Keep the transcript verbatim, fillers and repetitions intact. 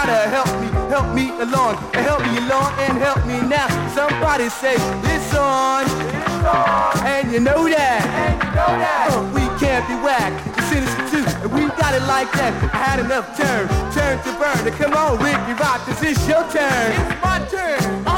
gotta help me, help me along, and help me along, and help me now. Somebody say it's on, it's on. And you know that, and you know that. Uh, we can't be whack, the sinister too, and we got it like that. I had enough turn, turn to burn. Now come on, Ricky Rock, this is your turn. It's my turn.